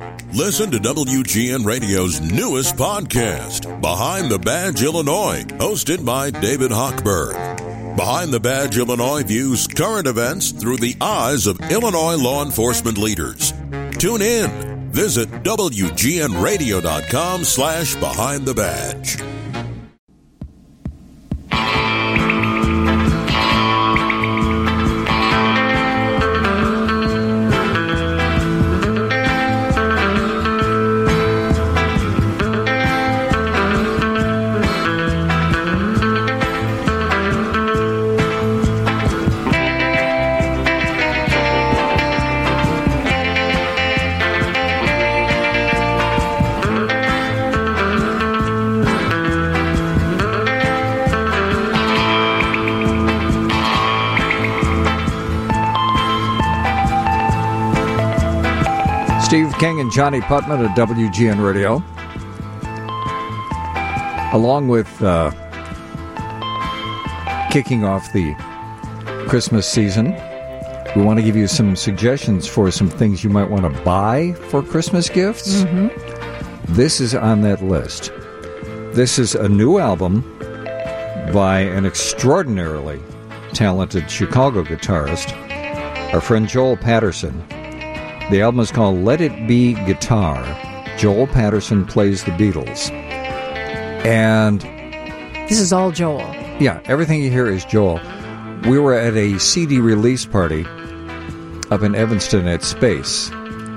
Listen to WGN Radio's newest podcast, Behind the Badge Illinois, hosted by David Hochberg. Behind the Badge Illinois views current events through the eyes of Illinois law enforcement leaders. Tune in. Visit WGNRadio.com/Behind the Badge. Steve King and Johnny Putman at WGN Radio. Along with kicking off the Christmas season, we want to give you some suggestions for some things you might want to buy for Christmas gifts. Mm-hmm. This is on that list. This is a new album by an extraordinarily talented Chicago guitarist, our friend Joel Patterson. The album is called Let It Be Guitar. Joel Patterson plays the Beatles. And this is all Joel. Yeah, everything you hear is Joel. We were at a CD release party up in Evanston at Space.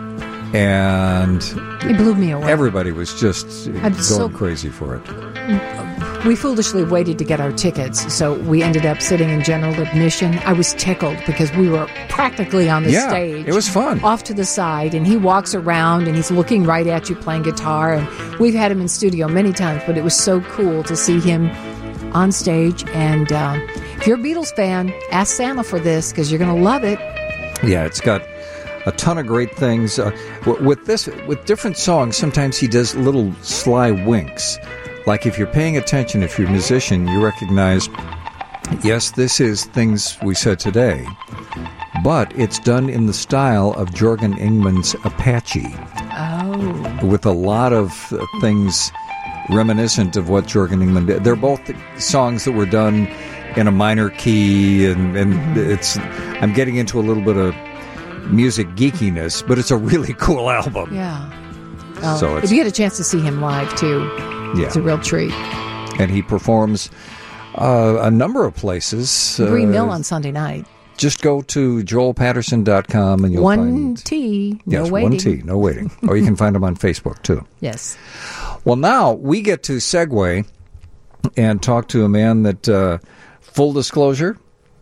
And it blew me away. Everybody was just going crazy for it. We foolishly waited to get our tickets, so we ended up sitting in general admission. I was tickled because we were practically on the stage. It was fun. Off to the side, and he walks around, and he's looking right at you playing guitar. And we've had him in studio many times, but it was so cool to see him on stage. And if you're a Beatles fan, ask Santa for this because you're going to love it. Yeah, it's got a ton of great things. With different songs, sometimes he does little sly winks. Like if you're paying attention, if you're a musician, you recognize, yes, this is things we said today, but it's done in the style of Jorgen Ingman's Apache. Oh. With a lot of things reminiscent of what Jorgen Ingman did. They're both songs that were done in a minor key, and I'm getting into a little bit of music geekiness, but it's a really cool album. Yeah. So if you get a chance to see him live, too, it's a real treat. And he performs a number of places. Green Mill on Sunday night. Just go to joelpatterson.com and you'll find... One T, no waiting. One T, no waiting. Or you can find him on Facebook, too. Yes. Well, now we get to segue and talk to a man that, full disclosure,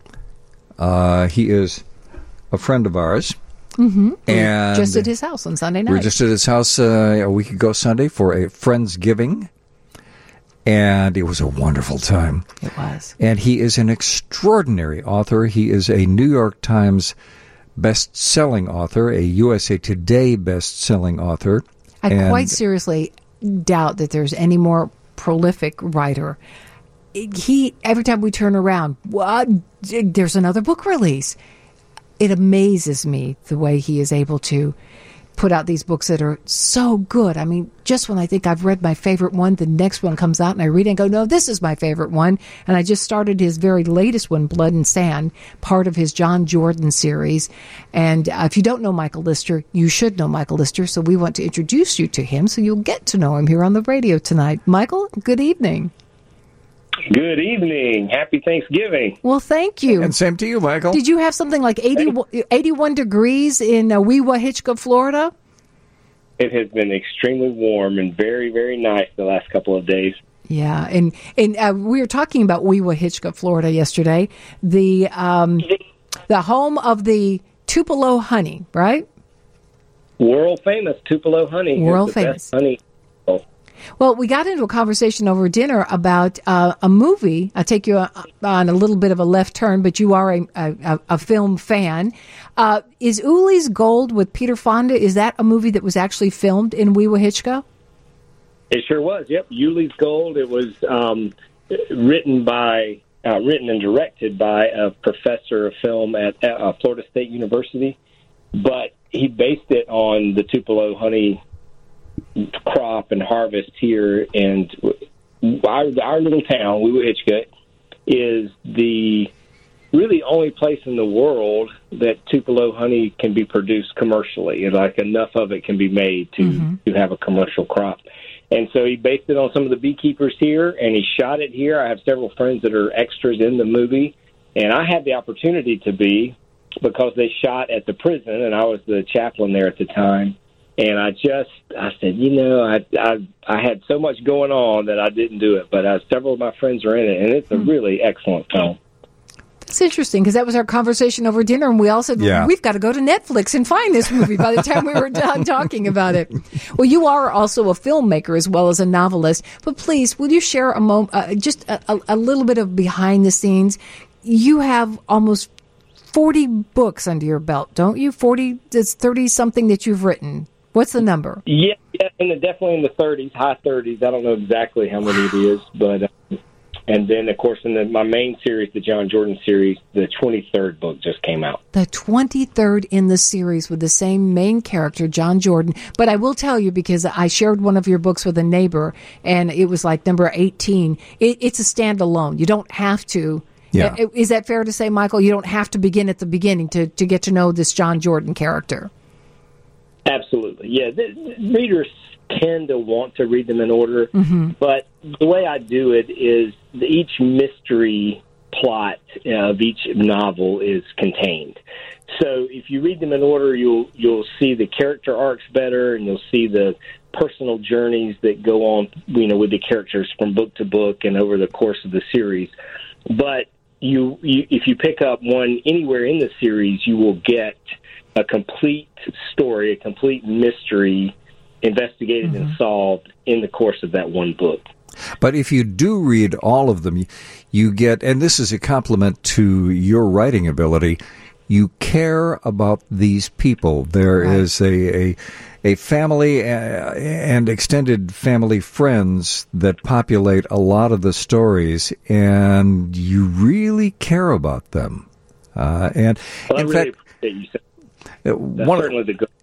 he is a friend of ours. Mm-hmm. And just at his house on Sunday night. We were just at his house a week ago Sunday for a Friendsgiving, and it was a wonderful time. It was. And he is an extraordinary author. He is a New York Times best-selling author, a USA Today best-selling author. I quite seriously doubt that there's any more prolific writer. Every time we turn around, there's another book release. It amazes me the way he is able to put out these books that are so good. I mean, just when I think I've read my favorite one, the next one comes out and I read it and go, no, this is my favorite one. And I just started his very latest one, Blood and Sand, part of his John Jordan series. And if you don't know Michael Lister, you should know Michael Lister. So we want to introduce you to him so you'll get to know him here on the radio tonight. Michael, good evening. Good evening. Happy Thanksgiving. Well, thank you. And same to you, Michael. Did you have something like 81 degrees in Weewahitchka, Florida? It has been extremely warm and very, very nice the last couple of days. Yeah, and we were talking about Weewahitchka, Florida yesterday, the home of the Tupelo honey, right? World famous Tupelo honey. World famous. Best honey. Well, we got into a conversation over dinner about a movie. I'll take you on a little bit of a left turn, but you are a film fan. Is Uli's Gold with Peter Fonda, is that a movie that was actually filmed in Weewahitchka? It sure was, yep. Uli's Gold. It was written and directed by a professor of film at Florida State University. But he based it on the Tupelo honey crop and harvest here, and our little town, Wee Wee-Hitchcock, is the really only place in the world that Tupelo honey can be produced commercially, and like enough of it can be made to have a commercial crop. And so he based it on some of the beekeepers here, and he shot it here. I have several friends that are extras in the movie, and I had the opportunity to be, because they shot at the prison, and I was the chaplain there at the time. And I said, I had so much going on that I didn't do it, but several of my friends are in it, and it's a really excellent film. It's interesting, because that was our conversation over dinner, and we all said, we've got to go to Netflix and find this movie by the time we were done talking about it. Well, you are also a filmmaker as well as a novelist, but please, will you share a moment, just a little bit of behind the scenes? You have almost 40 books under your belt, don't you? 40, it's 30-something that you've written. What's the number? Yeah, definitely in the 30s, high 30s. I don't know exactly how many it is, but... And then, of course, in my main series, the John Jordan series, the 23rd book just came out. The 23rd in the series with the same main character, John Jordan. But I will tell you, because I shared one of your books with a neighbor, and it was like number 18. It's a standalone. You don't have to. Yeah. Is that fair to say, Michael? You don't have to begin at the beginning to get to know this John Jordan character. Absolutely. Yeah. The readers tend to want to read them in order, but the way I do it is each mystery plot of each novel is contained. So if you read them in order, you'll see the character arcs better, and you'll see the personal journeys that go on, with the characters from book to book and over the course of the series. But if you pick up one anywhere in the series, you will get a complete story, a complete mystery investigated and solved in the course of that one book. But if you do read all of them, you get, and this is a compliment to your writing ability, you care about these people. There is a family and extended family friends that populate a lot of the stories, and you really care about them. And well, in really fact, appreciate you saying that's certainly the good.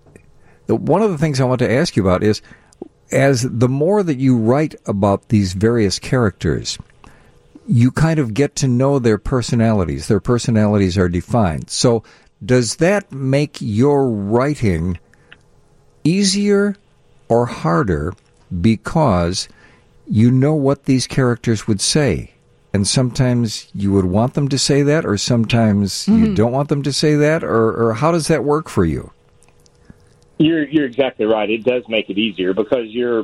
One of the things I want to ask you about is, as the more that you write about these various characters, you kind of get to know their personalities. Their personalities are defined. So does that make your writing easier or harder because you know what these characters would say? And sometimes you would want them to say that, or sometimes you don't want them to say that, or how does that work for you? You're exactly right. It does make it easier because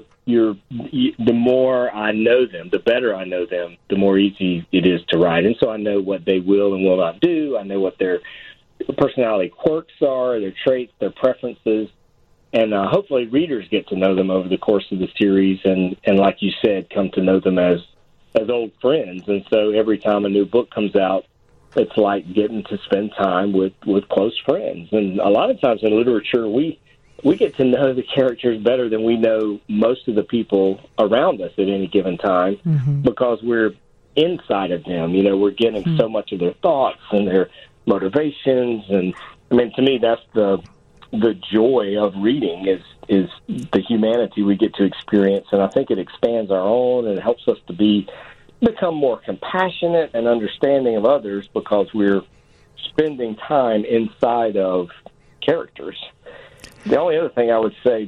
the more I know them, the better I know them, the more easy it is to write. And so I know what they will and will not do. I know what their personality quirks are, their traits, their preferences, and hopefully readers get to know them over the course of the series. And like you said, come to know them as old friends. And so every time a new book comes out, it's like getting to spend time with close friends. And a lot of times in literature, we get to know the characters better than we know most of the people around us at any given time because we're inside of them. We're getting so much of their thoughts and their motivations. And, to me, that's the joy of reading is the humanity we get to experience. And I think it expands our own and it helps us to become more compassionate and understanding of others because we're spending time inside of characters. The only other thing I would say,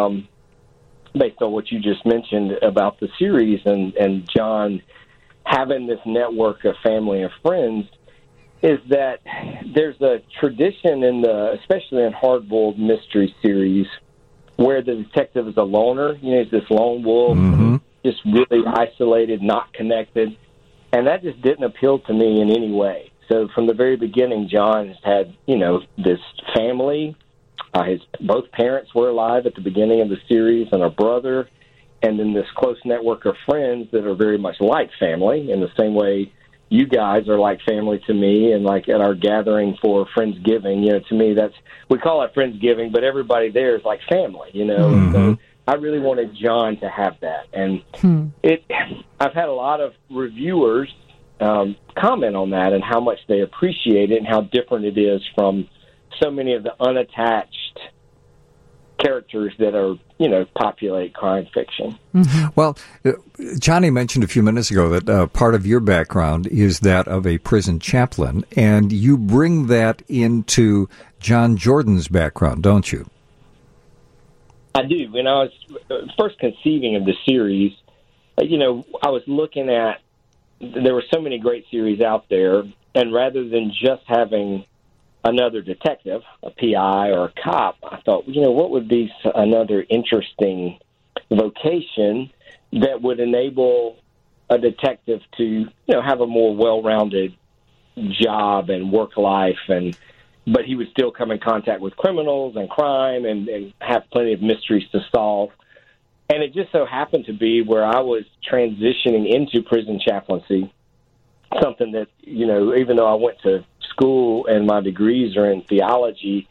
based on what you just mentioned about the series and John having this network of family and friends, is that there's a tradition especially in hard-boiled mystery series, where the detective is a loner. He's this lone wolf, just really isolated, not connected, and that just didn't appeal to me in any way. So from the very beginning, John has had, this family. His both parents were alive at the beginning of the series, and a brother, and then this close network of friends that are very much like family in the same way you guys are like family to me. And like at our gathering for Friendsgiving, to me we call it Friendsgiving, but everybody there is like family, So I really wanted John to have that, and I've had a lot of reviewers comment on that and how much they appreciate it and how different it is from so many of the unattached characters that are, populate crime fiction. Mm-hmm. Well, Johnny mentioned a few minutes ago that part of your background is that of a prison chaplain, and you bring that into John Jordan's background, don't you? I do. When I was first conceiving of the series, I was looking at, there were so many great series out there, and rather than just having another detective, a PI or a cop, I thought, what would be another interesting vocation that would enable a detective to, have a more well-rounded job and work life, but he would still come in contact with criminals and crime and have plenty of mysteries to solve. And it just so happened to be where I was transitioning into prison chaplaincy, something that, even though I went to school and my degrees are in theology,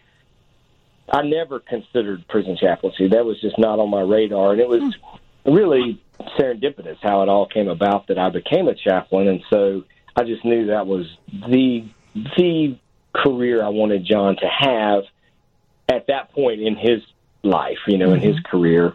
I never considered prison chaplaincy. That was just not on my radar. And it was really serendipitous how it all came about that I became a chaplain. And so I just knew that was the career I wanted John to have at that point in his life, in his career.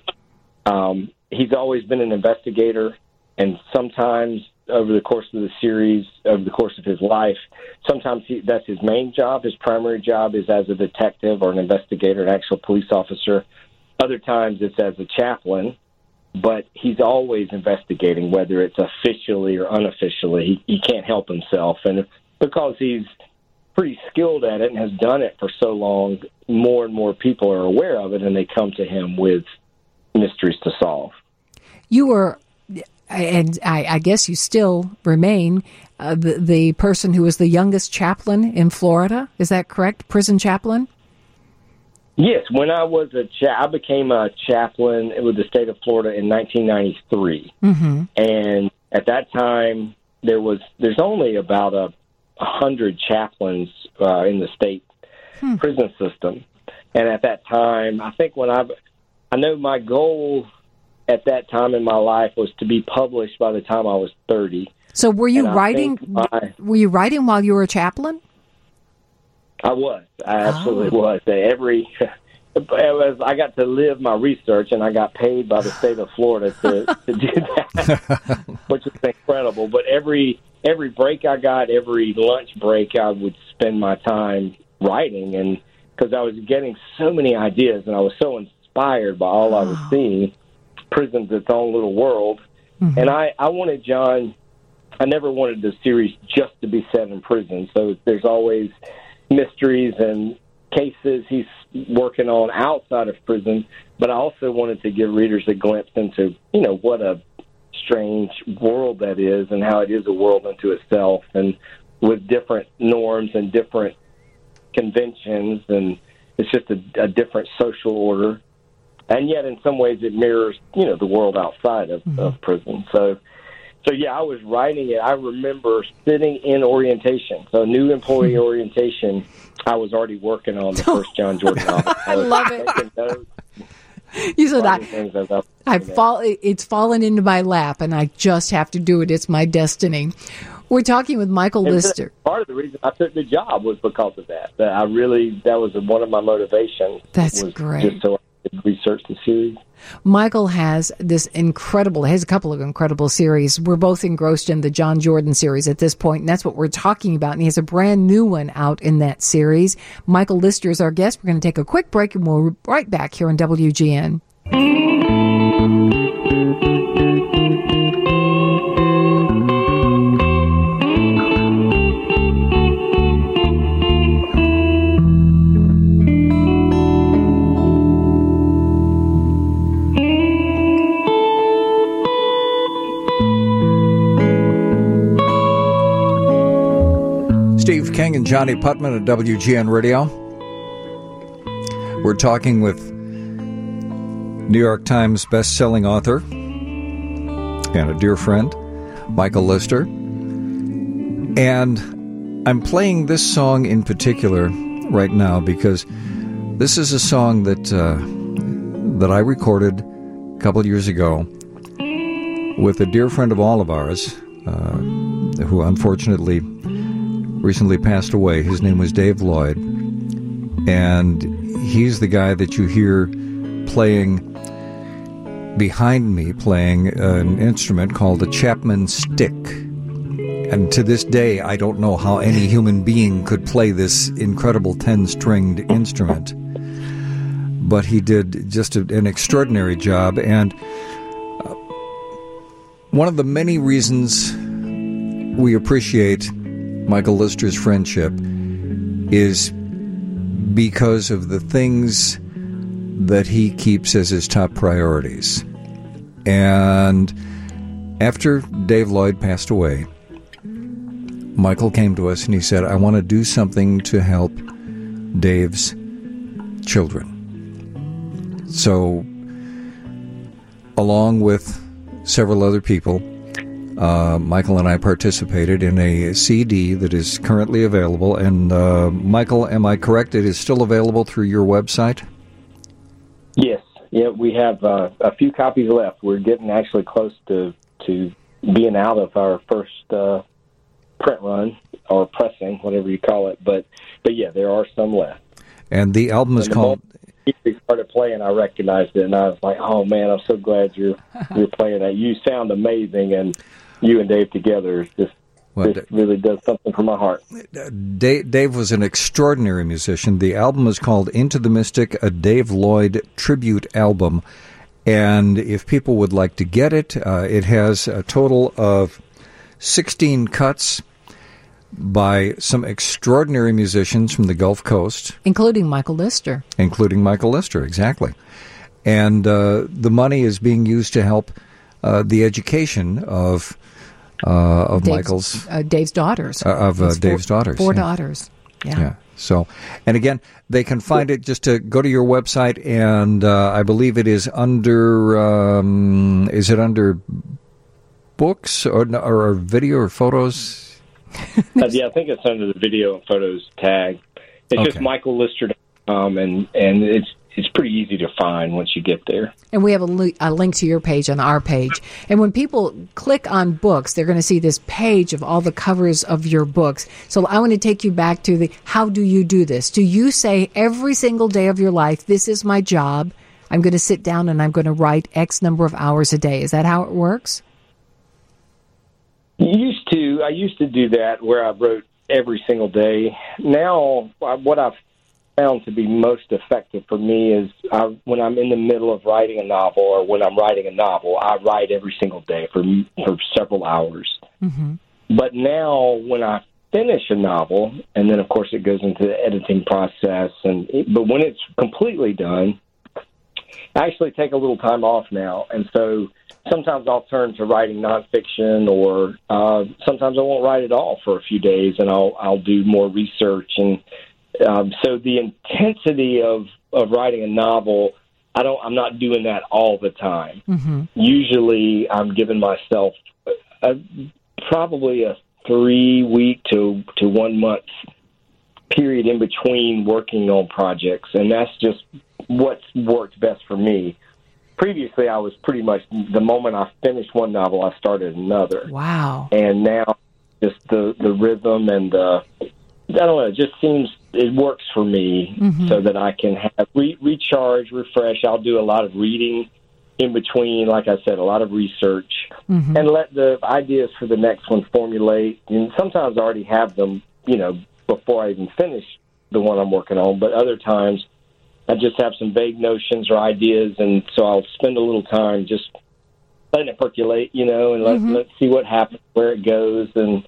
He's always been an investigator, and sometimes over the course of the series, over the course of his life, sometimes that's his main job. His primary job is as a detective or an investigator, an actual police officer. Other times it's as a chaplain, but he's always investigating, whether it's officially or unofficially. He can't help himself. And because he's pretty skilled at it and has done it for so long, more and more people are aware of it, and they come to him with mysteries to solve. You were, and I guess you still remain, the person who was the youngest chaplain in Florida. Is that correct? Prison chaplain? Yes. When I was I became a chaplain with the state of Florida in 1993. Mm-hmm. And at that time, there's only about 100 chaplains in the state prison system. And at that time, I think I know my goal at that time in my life was to be published by the time I was 30. So were you writing? Were you writing while you were a chaplain? I was. I absolutely was. I got to live my research, and I got paid by the state of Florida to do that, which is incredible. But every break I got, every lunch break, I would spend my time writing, and because I was getting so many ideas, and I was so inspired by all I was seeing. Prison's its own little world. Mm-hmm. And I wanted John, I never wanted the series just to be set in prison. So there's always mysteries and cases he's working on outside of prison. But I also wanted to give readers a glimpse into, what a strange world that is, and how it is a world unto itself, and with different norms and different conventions. And it's just a different social order. And yet, in some ways, it mirrors, the world outside of prison. So yeah, I was writing it. I remember sitting in orientation, so new employee orientation. I was already working on the first John Jordan novel. I love it. You said it's fallen into my lap, and I just have to do it. It's my destiny. We're talking with Michael Lister. Part of the reason I took the job was because of that. That was one of my motivations. That's great. Just so research the series. Michael has a couple of incredible series. We're both engrossed in the John Jordan series at this point, and that's what we're talking about. And he has a brand new one out in that series. Michael Lister is our guest. We're going to take a quick break, and we'll be right back here on WGN. Steve King and Johnny Putman at WGN Radio. We're talking with New York Times best-selling author and a dear friend, Michael Lister. And I'm playing this song in particular right now because this is a song that I recorded a couple of years ago with a dear friend of all of ours who unfortunately recently passed away. His name was Dave Lloyd. And he's the guy that you hear playing behind me, playing an instrument called a Chapman stick. And to this day, I don't know how any human being could play this incredible 10-stringed instrument. But he did just an extraordinary job. And one of the many reasons we appreciate Michael Lister's friendship is because of the things that he keeps as his top priorities. And after Dave Lloyd passed away, Michael came to us and he said, I want to do something to help Dave's children. So, along with several other people, Michael and I participated in a CD that is currently available. And Michael, am I correct? It is still available through your website? Yes. Yeah, we have a few copies left. We're getting actually close to being out of our first print run, or pressing, whatever you call it. But yeah, there are some left. And the album is called... We started playing, I recognized it, and I was like, oh, man, I'm so glad you're playing that. You sound amazing, and you and Dave together this really does something for my heart. Dave was an extraordinary musician. The album is called Into the Mystic, a Dave Lloyd tribute album. And if people would like to get it, it has a total of 16 cuts by some extraordinary musicians from the Gulf Coast. Including Michael Lister. Exactly. And the money is being used to help the education of Dave's daughters. Dave's daughters. Four daughters. Yeah. So, and again, they can find it just to go to your website, and I believe it is under, is it under books or video or photos? Yeah, I think it's under the video and photos tag. It's just michaellister.com, and it's pretty easy to find once you get there. And we have a link to your page on our page. And when people click on books, they're going to see this page of all the covers of your books. So I want to take you back to how do you do this? Do you say every single day of your life, this is my job, I'm going to sit down and I'm going to write X number of hours a day? Is that how it works? I used to do that where I wrote every single day. Now, what I've found to be most effective for me is when I'm in the middle of writing a novel, or when I'm writing a novel, I write every single day for several hours. Mm-hmm. But now, when I finish a novel, and then of course it goes into the editing process, but when it's completely done, I actually take a little time off now, and so sometimes I'll turn to writing nonfiction, or sometimes I won't write at all for a few days, and I'll do more research. And so the intensity of writing a novel, I'm not doing that all the time. Mm-hmm. Usually, I'm giving myself probably a 3-week to 1 month period in between working on projects, and that's just what's worked best for me. Previously, I was pretty much, the moment I finished one novel, I started another. Wow. And now, just the rhythm and I don't know, it just seems, it works for me, mm-hmm. so that I can have recharge, refresh. I'll do a lot of reading in between, like I said, a lot of research, mm-hmm. and let the ideas for the next one formulate. And sometimes I already have them, before I even finish the one I'm working on, but other times I just have some vague notions or ideas, and so I'll spend a little time just letting it percolate, and mm-hmm. let's see what happens, where it goes, and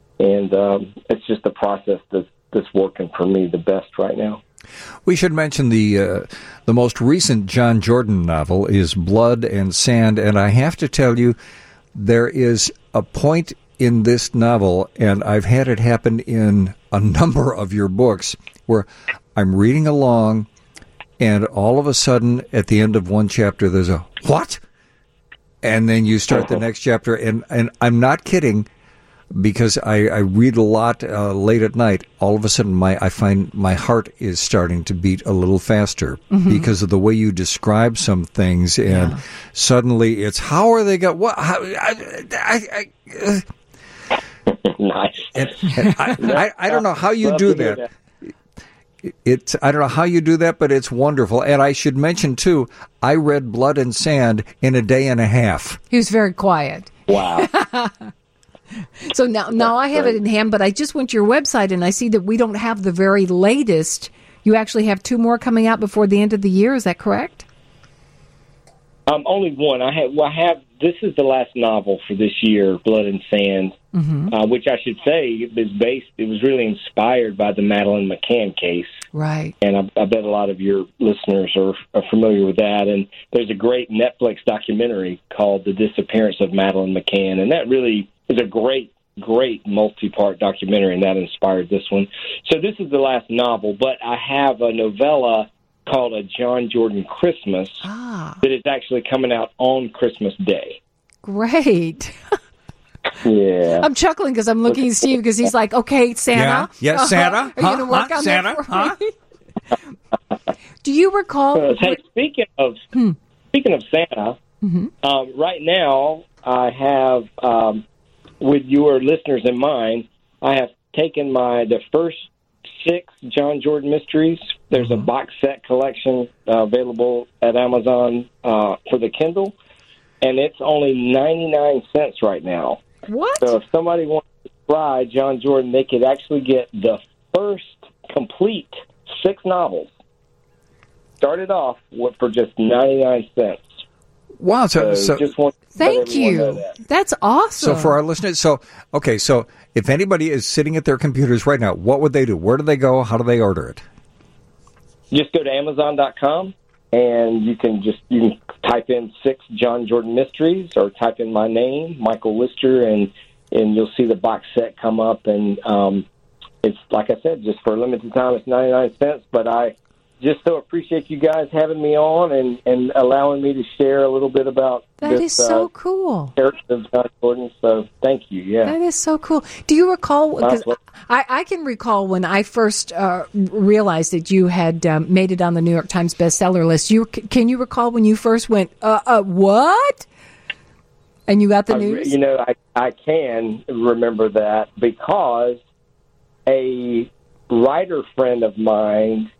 it's just the process that's working for me the best right now. We should mention the most recent John Jordan novel is Blood and Sand, and I have to tell you, there is a point in this novel, and I've had it happen in a number of your books, where I'm reading along, and all of a sudden, at the end of one chapter, there's a, what? And then you start the next chapter, and I'm not kidding, because I read a lot late at night. All of a sudden, I find my heart is starting to beat a little faster, mm-hmm. because of the way you describe some things, and suddenly it's, how are they got what? Nice. And I don't know how you do that. It's I don't know how you do that, but it's wonderful. And I should mention, too, I read Blood and Sand in a day and a half. He was very quiet. Wow. So now I have it in hand, but I just went to your website and I see that we don't have the very latest. You actually have 2 more coming out before the end of the year. Is that correct? Only one. I have. This is the last novel for this year, Blood and Sand, which I should say it was really inspired by the Madeleine McCann case. Right. And I bet a lot of your listeners are familiar with that. And there's a great Netflix documentary called The Disappearance of Madeleine McCann, and that really is a great multi-part documentary, and that inspired this one. So this is the last novel, but I have a novella called A John Jordan Christmas that is actually coming out on Christmas Day. Great. Yeah. I'm chuckling because I'm looking at Steve because he's like, okay, Santa. Yeah, Santa. Are you going to work on Santa? that for me? Do you recall? Hey, speaking of Santa, right now I have, with your listeners in mind, I have taken the first 6 John Jordan mysteries. There's a box set collection available at Amazon for the Kindle, and it's only 99 cents right now. What? So if somebody wants to try John Jordan, they could actually get the first complete 6 novels. Started off for just 99 cents. Wow. So just want to thank you. know that. That's awesome. So for our listeners, so if anybody is sitting at their computers right now, what would they do? Where do they go? How do they order it? Just go to Amazon.com, and you can type in 6 John Jordan mysteries, or type in my name, Michael Lister, and you'll see the box set come up. And it's, like I said, just for a limited time, it's 99 cents. But I just so appreciate you guys having me on and allowing me to share a little bit about that is so cool. Character of John Jordan. So thank you. Yeah, that is so cool. Do you recall? Because I can recall when I first realized that you had made it on the New York Times bestseller list. Can you recall when you first went, what? And you got the news? I can remember that because a writer friend of mine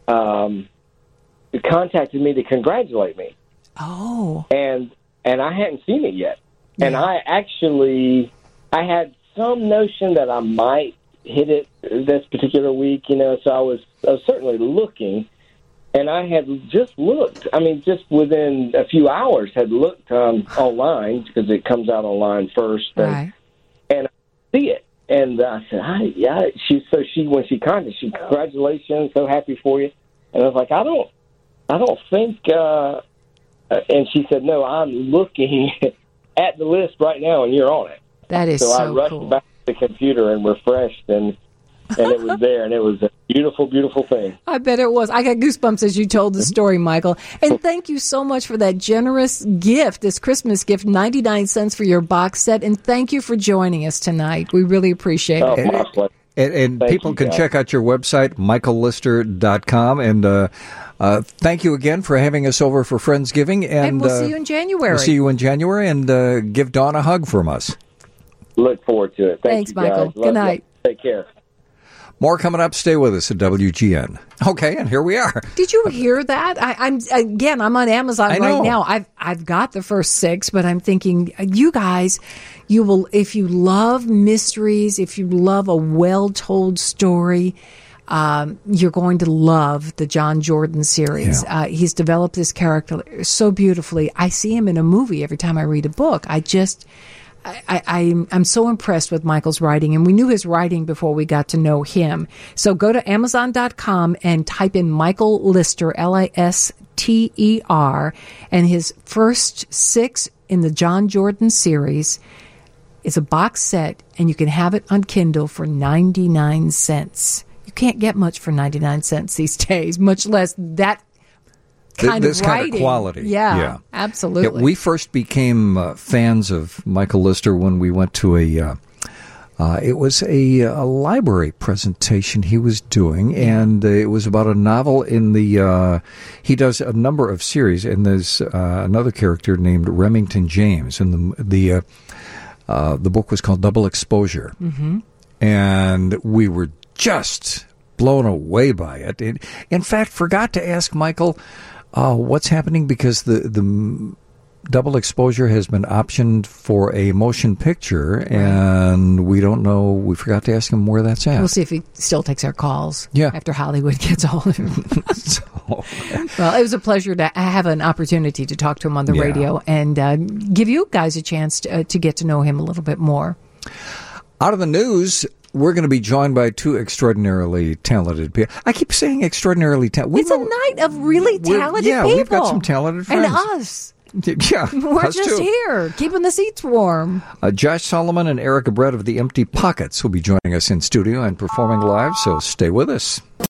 contacted me to congratulate me. Oh. And I hadn't seen it yet. Yeah. And I had some notion that I might hit it this particular week, so I was certainly looking. And I had just looked, just within a few hours, had looked online, because it comes out online first. Right. And I see it. And I said, when she contacted, congratulations, so happy for you. And I was like, I don't think, and she said, no, I'm looking at the list right now, and you're on it. That is so I rushed back to the computer and refreshed, and it was there, and it was a beautiful, beautiful thing. I bet it was. I got goosebumps as you told the story, Michael. And thank you so much for that generous gift, this Christmas gift, 99 cents for your box set. And thank you for joining us tonight. We really appreciate it. My pleasure. And people can check out your website, michaellister.com. And thank you again for having us over for Friendsgiving. And we'll see you in January. We'll see you in January, and give Dawn a hug from us. Look forward to it. Thanks, Michael. Good night. Take care. More coming up. Stay with us at WGN. Okay, and here we are. Did you hear that? I'm on Amazon right now. I've got the first 6, but I'm thinking, you guys, you will, if you love mysteries, if you love a well-told story, you're going to love the John Jordan series. Yeah. He's developed this character so beautifully. I see him in a movie every time I read a book. I'm so impressed with Michael's writing, and we knew his writing before we got to know him. So go to Amazon.com and type in Michael Lister, Lister, and his first 6 in the John Jordan series is a box set, and you can have it on Kindle for 99 cents. You can't get much for 99 cents these days, much less that kind of writing. Kind of quality. Yeah. Absolutely. Yeah, we first became fans of Michael Lister when we went to it was a library presentation he was doing, and it was about a novel in he does a number of series, and there's another character named Remington James, and the book was called Double Exposure. Mm-hmm. And we were just blown away by it. In fact, forgot to ask Michael what's happening because the Double Exposure has been optioned for a motion picture, and we don't know. We forgot to ask him where that's at. We'll see if he still takes our calls after Hollywood gets all of him. Well, it was a pleasure to have an opportunity to talk to him on the radio and give you guys a chance to get to know him a little bit more. Out of the news, we're going to be joined by two extraordinarily talented people. I keep saying extraordinarily talented. It's a night of really talented people. Yeah, we've got some talented friends. And us. Yeah, we're just here, keeping the seats warm. Josh Solomon and Erica Brett of the Empty Pockets will be joining us in studio and performing live, so stay with us.